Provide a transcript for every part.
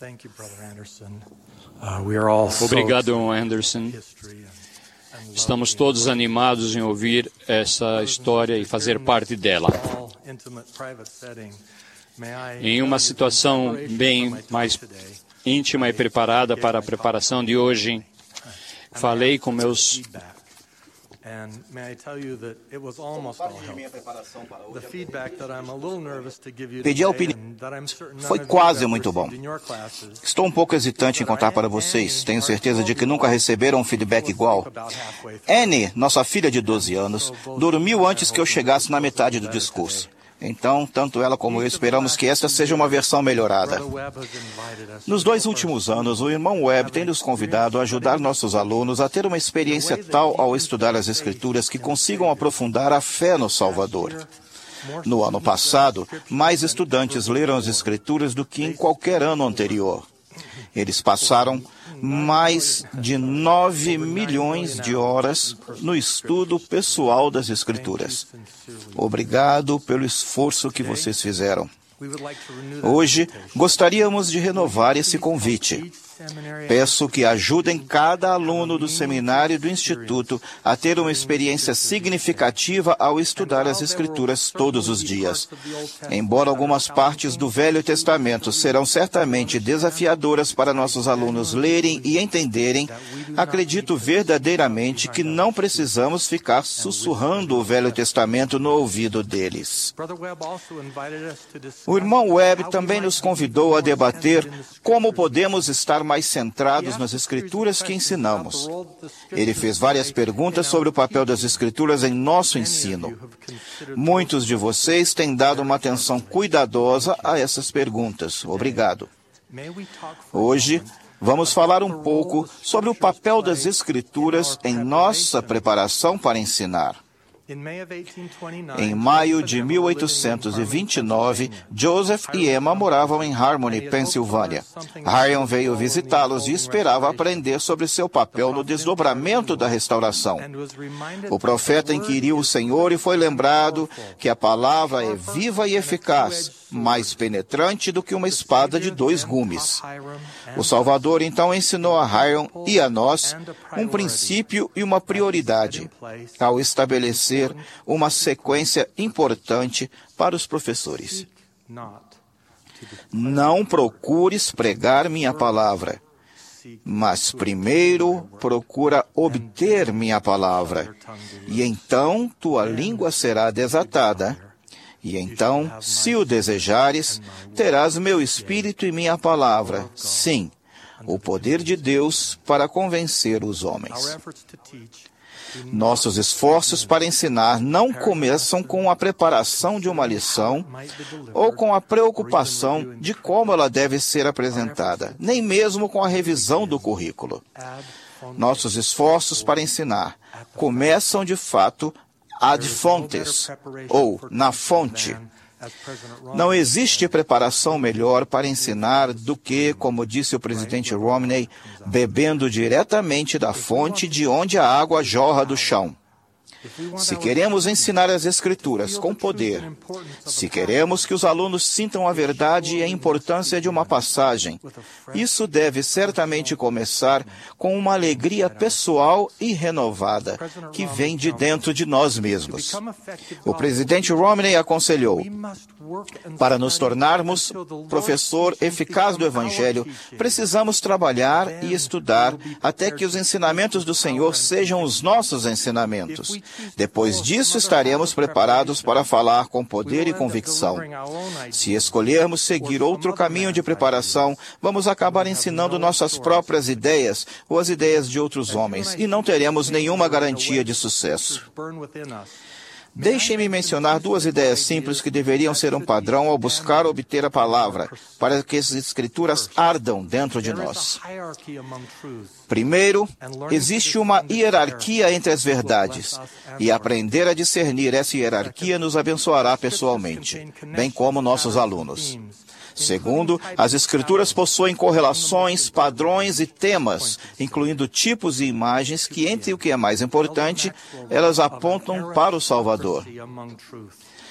Obrigado, Anderson. Estamos todos animados em ouvir essa história e fazer parte dela. Em uma situação bem mais íntima e preparada para a preparação de hoje, falei com meus... Pedir a opinião foi quase muito bom. Estou um pouco hesitante em contar para vocês. Tenho certeza de que nunca receberam um feedback igual. Annie, nossa filha de 12 anos, dormiu antes que eu chegasse na metade do discurso. Então, tanto ela como eu esperamos que esta seja uma versão melhorada. Nos 2 últimos anos, o irmão Webb tem nos convidado a ajudar nossos alunos a ter uma experiência tal ao estudar as Escrituras que consigam aprofundar a fé no Salvador. No ano passado, mais estudantes leram as Escrituras do que em qualquer ano anterior. Eles passaram mais de 9 milhões de horas no estudo pessoal das Escrituras. Obrigado pelo esforço que vocês fizeram. Hoje, gostaríamos de renovar esse convite. Peço que ajudem cada aluno do seminário e do Instituto a ter uma experiência significativa ao estudar as Escrituras todos os dias. Embora algumas partes do Velho Testamento serão certamente desafiadoras para nossos alunos lerem e entenderem, acredito verdadeiramente que não precisamos ficar sussurrando o Velho Testamento no ouvido deles. O irmão Webb também nos convidou a debater como podemos estar mais centrados nas Escrituras que ensinamos. Ele fez várias perguntas sobre o papel das Escrituras em nosso ensino. Muitos de vocês têm dado uma atenção cuidadosa a essas perguntas. Obrigado. Hoje, vamos falar um pouco sobre o papel das Escrituras em nossa preparação para ensinar. Em maio de 1829, Joseph e Emma moravam em Harmony, Pensilvânia. Ryan veio visitá-los e esperava aprender sobre seu papel no desdobramento da restauração. O profeta inquiriu o Senhor e foi lembrado que a palavra é viva e eficaz, mais penetrante do que uma espada de 2 gumes. O Salvador então ensinou a Ryan e a nós um princípio e uma prioridade, ao estabelecer uma sequência importante para os professores. Não procures pregar minha palavra, mas primeiro procura obter minha palavra, e então tua língua será desatada. E então, se o desejares, terás meu Espírito e minha palavra, sim, o poder de Deus para convencer os homens. Nossos esforços para ensinar não começam com a preparação de uma lição ou com a preocupação de como ela deve ser apresentada, nem mesmo com a revisão do currículo. Nossos esforços para ensinar começam, de fato, ad fontes, ou na fonte. Não existe preparação melhor para ensinar do que, como disse o presidente Romney, bebendo diretamente da fonte de onde a água jorra do chão. Se queremos ensinar as Escrituras com poder, se queremos que os alunos sintam a verdade e a importância de uma passagem, isso deve certamente começar com uma alegria pessoal e renovada, que vem de dentro de nós mesmos. O presidente Romney aconselhou: para nos tornarmos professor eficaz do Evangelho, precisamos trabalhar e estudar até que os ensinamentos do Senhor sejam os nossos ensinamentos. Depois disso, estaremos preparados para falar com poder e convicção. Se escolhermos seguir outro caminho de preparação, vamos acabar ensinando nossas próprias ideias ou as ideias de outros homens, e não teremos nenhuma garantia de sucesso. Deixem-me mencionar 2 ideias simples que deveriam ser um padrão ao buscar obter a palavra, para que as Escrituras ardam dentro de nós. Primeiro, existe uma hierarquia entre as verdades, e aprender a discernir essa hierarquia nos abençoará pessoalmente, bem como nossos alunos. Segundo, as Escrituras possuem correlações, padrões e temas, incluindo tipos e imagens que, entre o que é mais importante, elas apontam para o Salvador.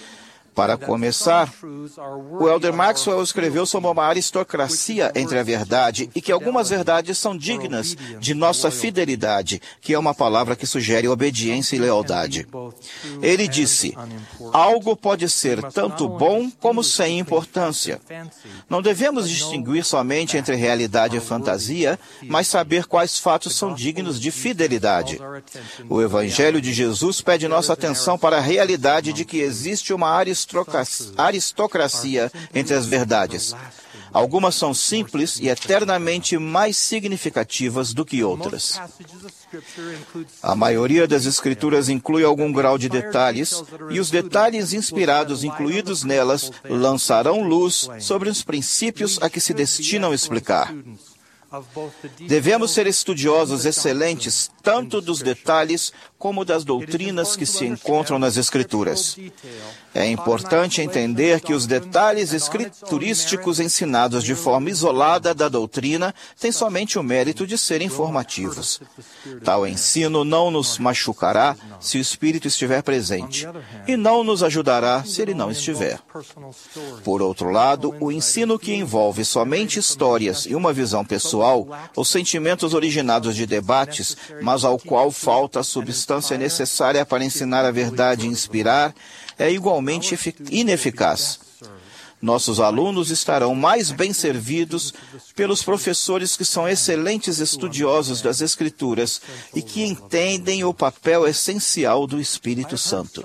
Para começar, o Elder Maxwell escreveu sobre uma aristocracia entre a verdade e que algumas verdades são dignas de nossa fidelidade, que é uma palavra que sugere obediência e lealdade. Ele disse, algo pode ser tanto bom como sem importância. Não devemos distinguir somente entre realidade e fantasia, mas saber quais fatos são dignos de fidelidade. O Evangelho de Jesus pede nossa atenção para a realidade de que existe uma aristocracia entre as verdades. Algumas são simples e eternamente mais significativas do que outras. A maioria das Escrituras inclui algum grau de detalhes, e os detalhes inspirados incluídos nelas lançarão luz sobre os princípios a que se destinam a explicar. Devemos ser estudiosos excelentes tanto dos detalhes como das doutrinas que se encontram nas Escrituras. É importante entender que os detalhes escriturísticos ensinados de forma isolada da doutrina têm somente o mérito de serem informativos. Tal ensino não nos machucará se o Espírito estiver presente, e não nos ajudará se ele não estiver. Por outro lado, o ensino que envolve somente histórias e uma visão pessoal, ou sentimentos originados de debates, mas ao qual falta a substância necessária para ensinar a verdade e inspirar, é igualmente ineficaz. Nossos alunos estarão mais bem servidos pelos professores que são excelentes estudiosos das Escrituras e que entendem o papel essencial do Espírito Santo.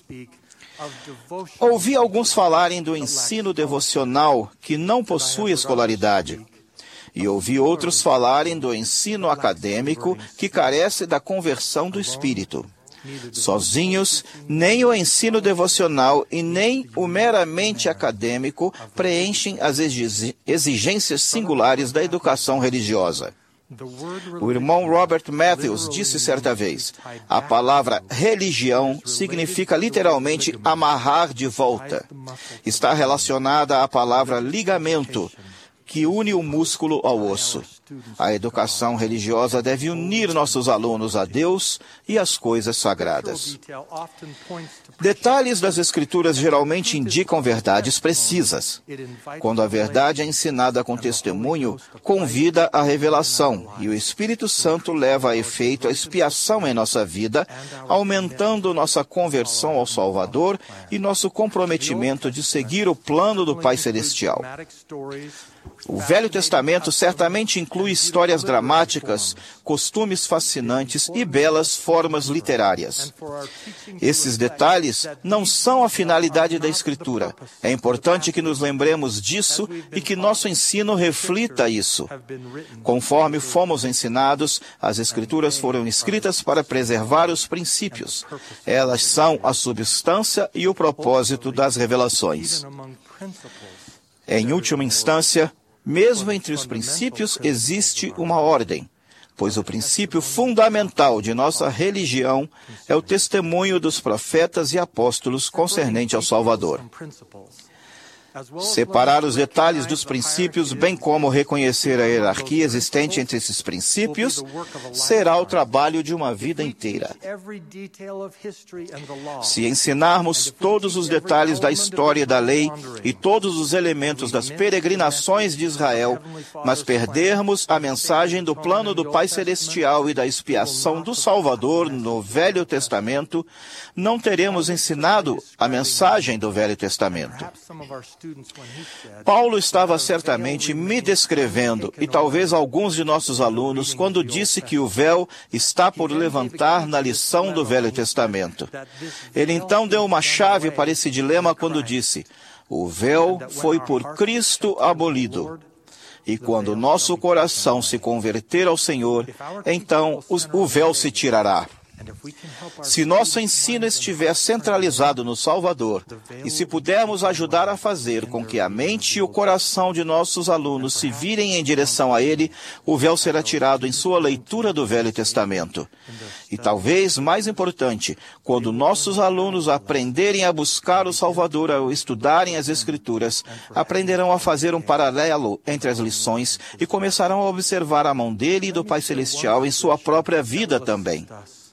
Ouvi alguns falarem do ensino devocional que não possui escolaridade. E ouvi outros falarem do ensino acadêmico que carece da conversão do Espírito. Sozinhos, nem o ensino devocional e nem o meramente acadêmico preenchem as exigências singulares da educação religiosa. O irmão Robert Matthews disse certa vez, a palavra religião significa literalmente amarrar de volta. Está relacionada à palavra ligamento, que une o músculo ao osso. A educação religiosa deve unir nossos alunos a Deus e às coisas sagradas. Detalhes das Escrituras geralmente indicam verdades precisas. Quando a verdade é ensinada com testemunho, convida à revelação, e o Espírito Santo leva a efeito a expiação em nossa vida, aumentando nossa conversão ao Salvador e nosso comprometimento de seguir o plano do Pai Celestial. O Velho Testamento certamente inclui histórias dramáticas, costumes fascinantes e belas formas literárias. Esses detalhes não são a finalidade da Escritura. É importante que nos lembremos disso e que nosso ensino reflita isso. Conforme fomos ensinados, as Escrituras foram escritas para preservar os princípios. Elas são a substância e o propósito das revelações. Em última instância, mesmo entre os princípios existe uma ordem, pois o princípio fundamental de nossa religião é o testemunho dos profetas e apóstolos concernente ao Salvador. Separar os detalhes dos princípios, bem como reconhecer a hierarquia existente entre esses princípios, será o trabalho de uma vida inteira. Se ensinarmos todos os detalhes da história e da lei e todos os elementos das peregrinações de Israel, mas perdermos a mensagem do plano do Pai Celestial e da expiação do Salvador no Velho Testamento, não teremos ensinado a mensagem do Velho Testamento. Paulo estava certamente me descrevendo, e talvez alguns de nossos alunos, quando disse que o véu está por levantar na lição do Velho Testamento. Ele então deu uma chave para esse dilema quando disse, o véu foi por Cristo abolido. E quando nosso coração se converter ao Senhor, então o véu se tirará. Se nosso ensino estiver centralizado no Salvador, e se pudermos ajudar a fazer com que a mente e o coração de nossos alunos se virem em direção a Ele, o véu será tirado em sua leitura do Velho Testamento. E talvez, mais importante, quando nossos alunos aprenderem a buscar o Salvador ao estudarem as Escrituras, aprenderão a fazer um paralelo entre as lições e começarão a observar a mão dele e do Pai Celestial em sua própria vida também.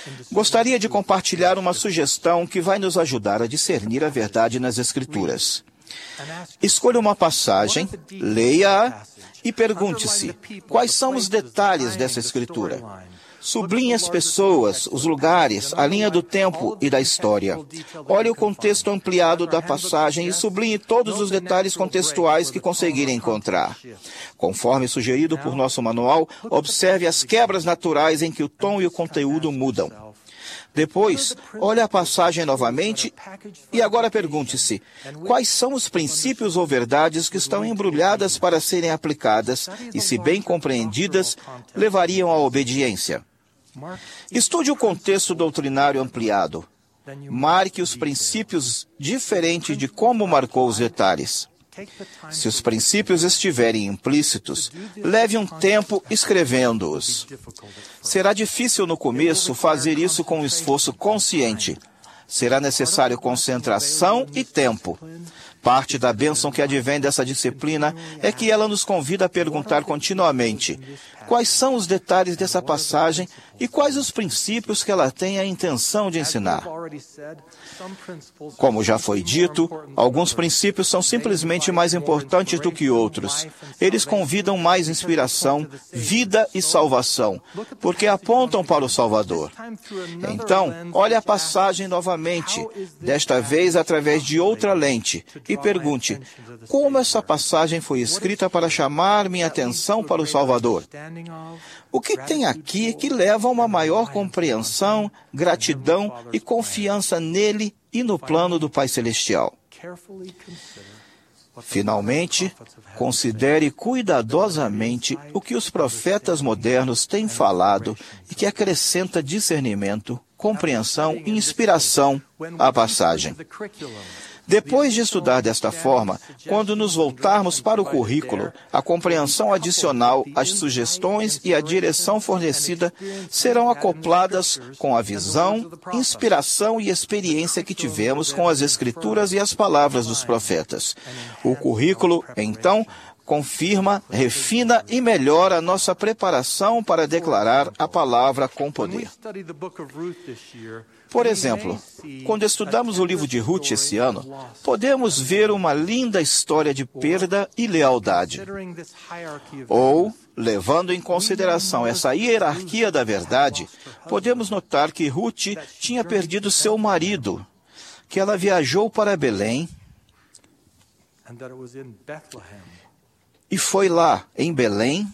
Gostaria de compartilhar uma sugestão que vai nos ajudar a discernir a verdade nas Escrituras. Escolha uma passagem, leia-a e pergunte-se: quais são os detalhes dessa Escritura? Sublinhe as pessoas, os lugares, a linha do tempo e da história. Olhe o contexto ampliado da passagem e sublinhe todos os detalhes contextuais que conseguirem encontrar. Conforme sugerido por nosso manual, observe as quebras naturais em que o tom e o conteúdo mudam. Depois, olhe a passagem novamente e agora pergunte-se: quais são os princípios ou verdades que estão embrulhadas para serem aplicadas e, se bem compreendidas, levariam à obediência? Estude o contexto doutrinário ampliado. Marque os princípios diferente de como marcou os detalhes. Se os princípios estiverem implícitos, leve um tempo escrevendo-os. Será difícil no começo fazer isso com um esforço consciente. Será necessário concentração e tempo. Parte da bênção que advém dessa disciplina é que ela nos convida a perguntar continuamente: quais são os detalhes dessa passagem e quais os princípios que ela tem a intenção de ensinar? Como já foi dito, alguns princípios são simplesmente mais importantes do que outros. Eles convidam mais inspiração, vida e salvação, porque apontam para o Salvador. Então, olhe a passagem novamente, desta vez através de outra lente, e pergunte: como essa passagem foi escrita para chamar minha atenção para o Salvador? O que tem aqui que leva a uma maior compreensão, gratidão e confiança nele e no plano do Pai Celestial? Finalmente, considere cuidadosamente o que os profetas modernos têm falado e que acrescenta discernimento, compreensão e inspiração à passagem. Depois de estudar desta forma, quando nos voltarmos para o currículo, a compreensão adicional, as sugestões e a direção fornecida serão acopladas com a visão, inspiração e experiência que tivemos com as Escrituras e as palavras dos profetas. O currículo, então, confirma, refina e melhora a nossa preparação para declarar a palavra com poder. Por exemplo, quando estudamos o livro de Ruth esse ano, podemos ver uma linda história de perda e lealdade. Ou, levando em consideração essa hierarquia da verdade, podemos notar que Ruth tinha perdido seu marido, que ela viajou para Belém, e foi lá, em Belém,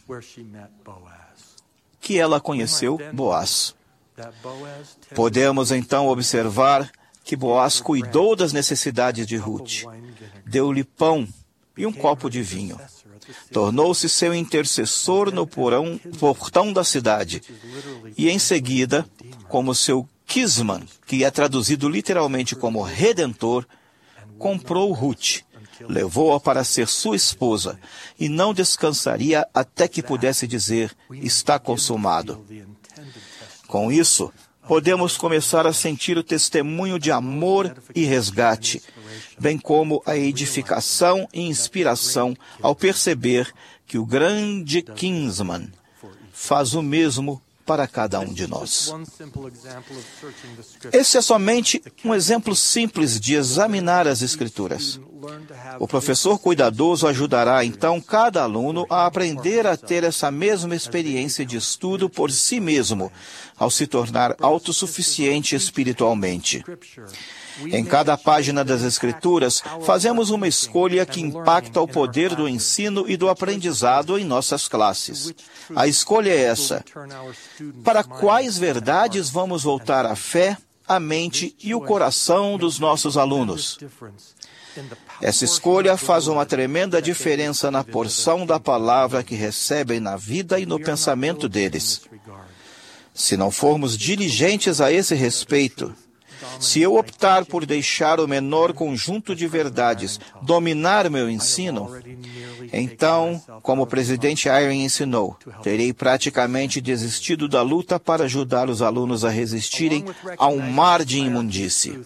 que ela conheceu Boaz. Podemos então observar que Boaz cuidou das necessidades de Ruth, deu-lhe pão e um copo de vinho. Tornou-se seu intercessor no portão da cidade. E em seguida, como seu Kisman, que é traduzido literalmente como Redentor, comprou Ruth, levou-a para ser sua esposa, e não descansaria até que pudesse dizer: está consumado. Com isso, podemos começar a sentir o testemunho de amor e resgate, bem como a edificação e inspiração ao perceber que o grande Kinsman faz o mesmo para cada um de nós. Esse é somente um exemplo simples de examinar as Escrituras. O professor cuidadoso ajudará, então, cada aluno a aprender a ter essa mesma experiência de estudo por si mesmo, ao se tornar autossuficiente espiritualmente. Em cada página das Escrituras, fazemos uma escolha que impacta o poder do ensino e do aprendizado em nossas classes. A escolha é essa: para quais verdades vamos voltar a fé, a mente e o coração dos nossos alunos? Essa escolha faz uma tremenda diferença na porção da palavra que recebem na vida e no pensamento deles. Se não formos diligentes a esse respeito, se eu optar por deixar o menor conjunto de verdades dominar meu ensino, então, como o presidente Eyring ensinou, terei praticamente desistido da luta para ajudar os alunos a resistirem a um mar de imundície.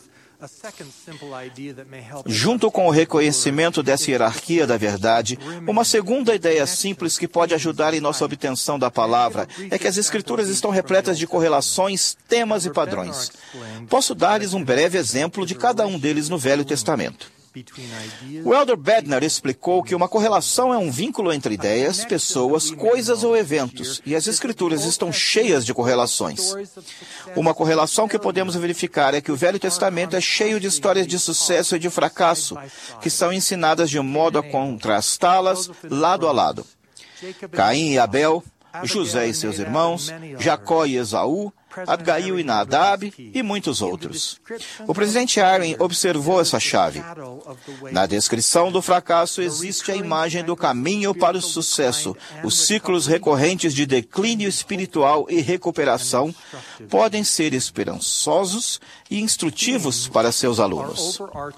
Junto com o reconhecimento dessa hierarquia da verdade, uma segunda ideia simples que pode ajudar em nossa obtenção da palavra é que as Escrituras estão repletas de correlações, temas e padrões. Posso dar-lhes um breve exemplo de cada um deles no Velho Testamento. O Elder Bednar explicou que uma correlação é um vínculo entre ideias, pessoas, coisas ou eventos, e as Escrituras estão cheias de correlações. Uma correlação que podemos verificar é que o Velho Testamento é cheio de histórias de sucesso e de fracasso, que são ensinadas de modo a contrastá-las lado a lado. Caim e Abel, José e seus irmãos, Jacó e Esaú, Abigail e Nadab e muitos outros. O presidente Eyring observou essa chave. Na descrição do fracasso existe a imagem do caminho para o sucesso. Os ciclos recorrentes de declínio espiritual e recuperação podem ser esperançosos e instrutivos para seus alunos.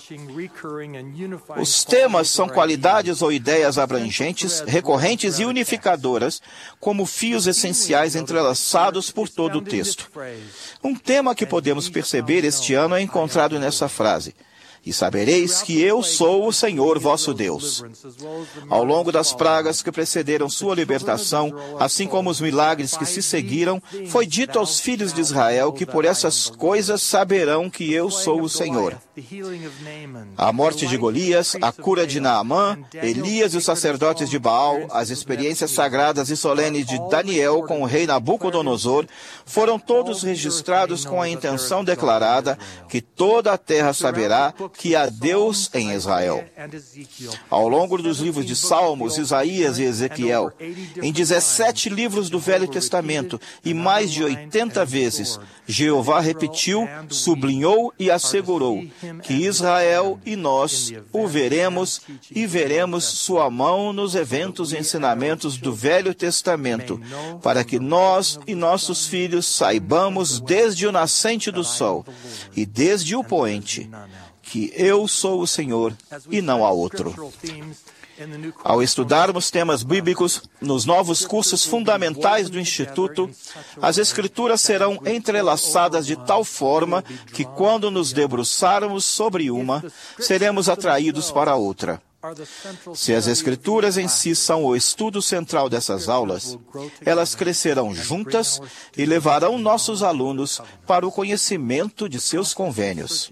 Os temas são qualidades ou ideias abrangentes, recorrentes e unificadoras, como fios essenciais entrelaçados por todo o texto. Um tema que podemos perceber este ano é encontrado nessa frase: e sabereis que eu sou o Senhor vosso Deus. Ao longo das pragas que precederam sua libertação, assim como os milagres que se seguiram, foi dito aos filhos de Israel que por essas coisas saberão que eu sou o Senhor. A morte de Golias, a cura de Naamã, Elias e os sacerdotes de Baal, as experiências sagradas e solenes de Daniel com o rei Nabucodonosor, foram todos registrados com a intenção declarada que toda a terra saberá que há Deus em Israel. Ao longo dos livros de Salmos, Isaías e Ezequiel, em 17 livros do Velho Testamento e mais de 80 vezes, Jeová repetiu, sublinhou e assegurou que Israel e nós o veremos e veremos sua mão nos eventos e ensinamentos do Velho Testamento, para que nós e nossos filhos saibamos desde o nascente do sol e desde o poente que eu sou o Senhor e não há outro. Ao estudarmos temas bíblicos nos novos cursos fundamentais do Instituto, as Escrituras serão entrelaçadas de tal forma que, quando nos debruçarmos sobre uma, seremos atraídos para a outra. Se as Escrituras em si são o estudo central dessas aulas, elas crescerão juntas e levarão nossos alunos para o conhecimento de seus convênios.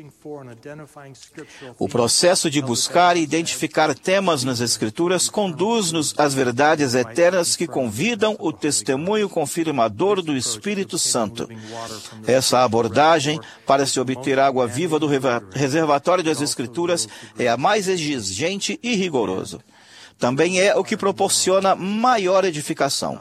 O processo de buscar e identificar temas nas Escrituras conduz-nos às verdades eternas que convidam o testemunho confirmador do Espírito Santo. Essa abordagem, para se obter água viva do reservatório das Escrituras, é a mais exigente e rigoroso. Também é o que proporciona maior edificação.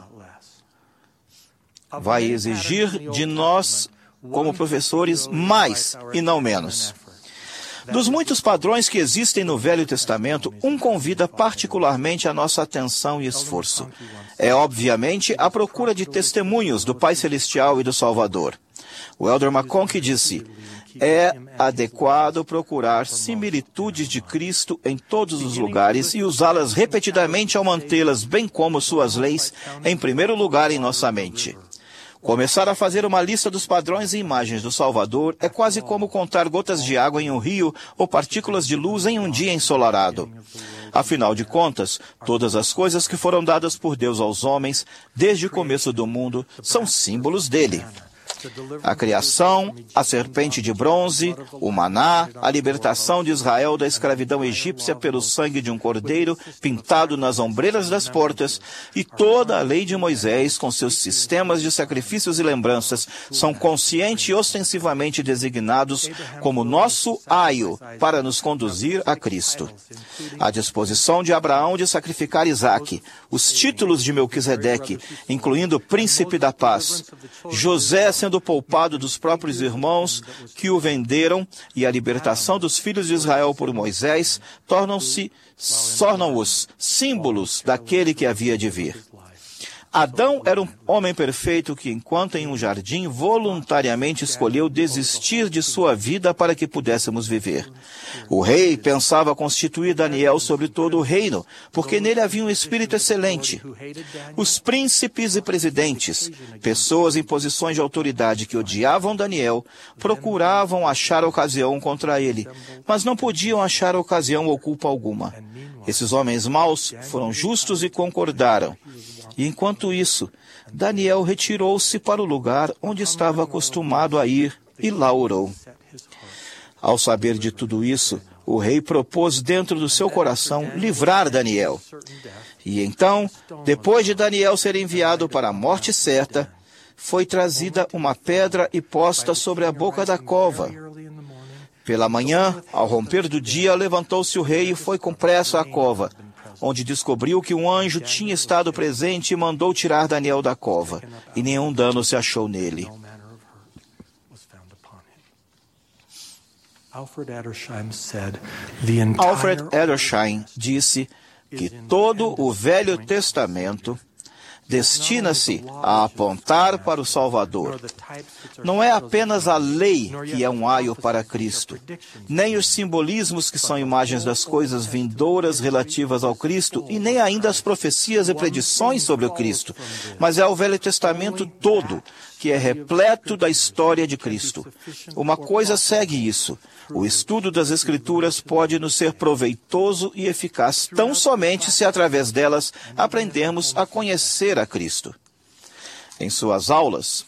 Vai exigir de nós, como professores, mais e não menos. Dos muitos padrões que existem no Velho Testamento, um convida particularmente a nossa atenção e esforço. É, obviamente, a procura de testemunhos do Pai Celestial e do Salvador. O Elder McConkie disse: é adequado procurar similitudes de Cristo em todos os lugares e usá-las repetidamente ao mantê-las, bem como suas leis, em primeiro lugar em nossa mente. Começar a fazer uma lista dos padrões e imagens do Salvador é quase como contar gotas de água em um rio ou partículas de luz em um dia ensolarado. Afinal de contas, todas as coisas que foram dadas por Deus aos homens, desde o começo do mundo, são símbolos dele. A criação, a serpente de bronze, o maná, a libertação de Israel da escravidão egípcia pelo sangue de um cordeiro pintado nas ombreiras das portas e toda a lei de Moisés com seus sistemas de sacrifícios e lembranças são consciente e ostensivamente designados como nosso aio para nos conduzir a Cristo. A disposição de Abraão de sacrificar Isaque, os títulos de Melquisedeque, incluindo Príncipe da Paz, José sendo poupado dos próprios irmãos que o venderam e a libertação dos filhos de Israel por Moisés tornam-os símbolos daquele que havia de vir. Adão era um homem perfeito que, enquanto em um jardim, voluntariamente escolheu desistir de sua vida para que pudéssemos viver. O rei pensava constituir Daniel sobre todo o reino, porque nele havia um espírito excelente. Os príncipes e presidentes, pessoas em posições de autoridade que odiavam Daniel, procuravam achar ocasião contra ele, mas não podiam achar ocasião ou culpa alguma. Esses homens maus foram justos e concordaram. E enquanto isso, Daniel retirou-se para o lugar onde estava acostumado a ir e lá orou. Ao saber de tudo isso, o rei propôs dentro do seu coração livrar Daniel. E então, depois de Daniel ser enviado para a morte certa, foi trazida uma pedra e posta sobre a boca da cova. Pela manhã, ao romper do dia, levantou-se o rei e foi com pressa à cova, onde descobriu que um anjo tinha estado presente e mandou tirar Daniel da cova, e nenhum dano se achou nele. Alfred Edersheim disse que todo o Velho Testamento destina-se a apontar para o Salvador. Não é apenas a lei que é um aio para Cristo, nem os simbolismos que são imagens das coisas vindouras relativas ao Cristo, e nem ainda as profecias e predições sobre o Cristo, mas é o Velho Testamento todo, que é repleto da história de Cristo. Uma coisa segue isso. O estudo das Escrituras pode nos ser proveitoso e eficaz tão somente se através delas aprendermos a conhecer a Cristo. Em suas aulas,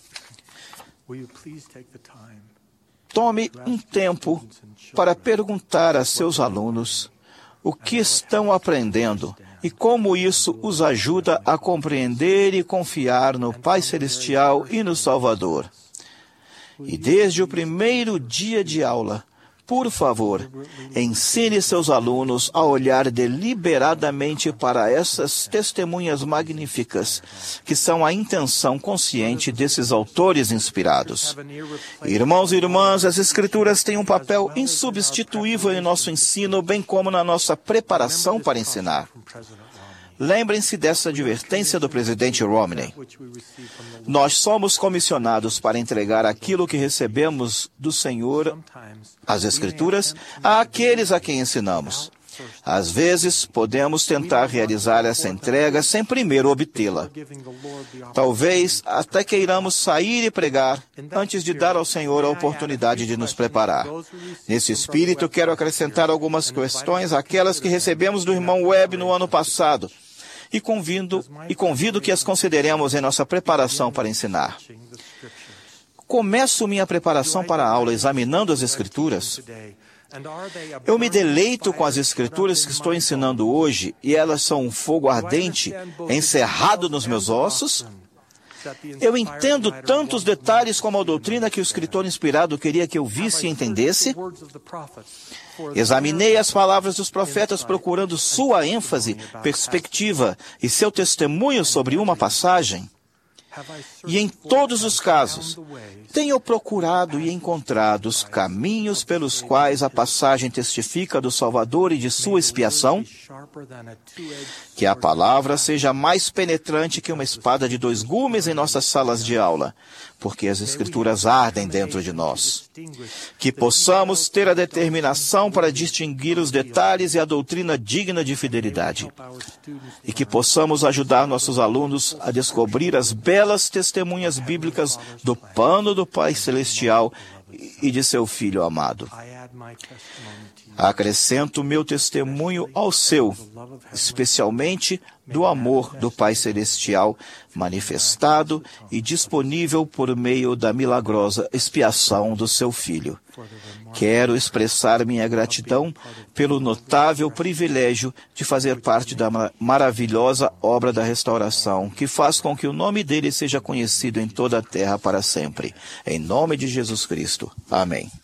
tome um tempo para perguntar a seus alunos o que estão aprendendo e como isso os ajuda a compreender e confiar no Pai Celestial e no Salvador. E desde o primeiro dia de aula, por favor, ensine seus alunos a olhar deliberadamente para essas testemunhas magníficas, que são a intenção consciente desses autores inspirados. Irmãos e irmãs, as Escrituras têm um papel insubstituível em nosso ensino, bem como na nossa preparação para ensinar. Lembrem-se dessa advertência do presidente Romney. Nós somos comissionados para entregar aquilo que recebemos do Senhor, as Escrituras, àqueles a quem ensinamos. Às vezes, podemos tentar realizar essa entrega sem primeiro obtê-la. Talvez até queiramos sair e pregar antes de dar ao Senhor a oportunidade de nos preparar. Nesse espírito, quero acrescentar algumas questões àquelas que recebemos do irmão Webb no ano passado, e convido que as consideremos em nossa preparação para ensinar. Começo minha preparação para a aula examinando as Escrituras. Eu me deleito com as Escrituras que estou ensinando hoje, e elas são um fogo ardente encerrado nos meus ossos. Eu entendo tantos detalhes como a doutrina que o escritor inspirado queria que eu visse e entendesse. Examinei as palavras dos profetas procurando sua ênfase, perspectiva e seu testemunho sobre uma passagem. E em todos os casos, tenho procurado e encontrado os caminhos pelos quais a passagem testifica do Salvador e de sua expiação. Que a palavra seja mais penetrante que uma espada de 2 gumes em nossas salas de aula, porque as Escrituras ardem dentro de nós. Que possamos ter a determinação para distinguir os detalhes e a doutrina digna de fidelidade. E que possamos ajudar nossos alunos a descobrir as belas testemunhas bíblicas do plano do Pai Celestial e de seu Filho amado. Acrescento meu testemunho ao seu, especialmente do amor do Pai Celestial, manifestado e disponível por meio da milagrosa expiação do seu Filho. Quero expressar minha gratidão pelo notável privilégio de fazer parte da maravilhosa obra da restauração, que faz com que o nome dele seja conhecido em toda a terra para sempre. Em nome de Jesus Cristo. Amém.